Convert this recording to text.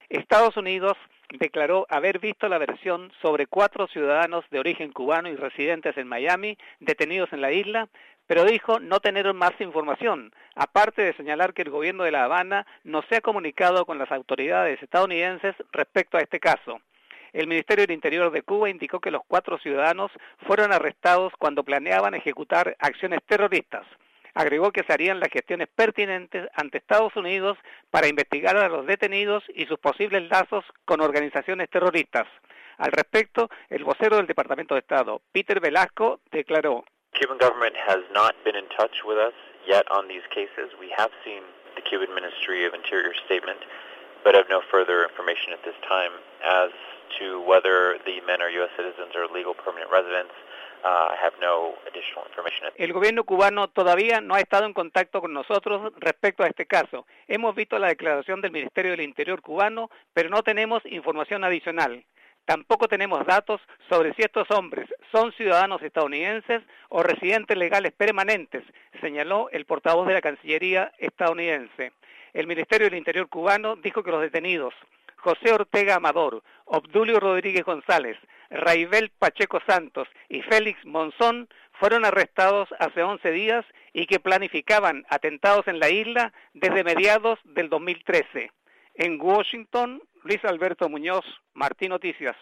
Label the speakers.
Speaker 1: Estados Unidos declaró haber visto la versión sobre 4 ciudadanos de origen cubano y residentes en Miami detenidos en la isla, pero dijo no tener más información, aparte de señalar que el gobierno de La Habana no se ha comunicado con las autoridades estadounidenses respecto a este caso. El Ministerio del Interior de Cuba indicó que los 4 ciudadanos fueron arrestados cuando planeaban ejecutar acciones terroristas. Agregó que se harían las gestiones pertinentes ante Estados Unidos para investigar a los detenidos y sus posibles lazos con organizaciones terroristas. Al respecto, el vocero del Departamento de Estado, Peter Velasco, declaró:
Speaker 2: Cuban government has not been in touch with us yet on these cases. We have seen the Cuban Ministry of Interior statement, but have no further information at this time as to whether the men are U.S. citizens or legal permanent residents. I have no additional information.
Speaker 1: El gobierno cubano todavía no ha estado en contacto con nosotros respecto a este caso. Hemos visto la declaración del Ministerio del Interior cubano, pero no tenemos información adicional. Tampoco tenemos datos sobre si estos hombres son ciudadanos estadounidenses o residentes legales permanentes, señaló el portavoz de la Cancillería estadounidense. El Ministerio del Interior cubano dijo que los detenidos José Ortega Amador, Obdulio Rodríguez González, Raibel Pacheco Santos y Félix Monzón fueron arrestados hace 11 días y que planificaban atentados en la isla desde mediados del 2013. En Washington, Luis Alberto Muñoz, Martín Noticias.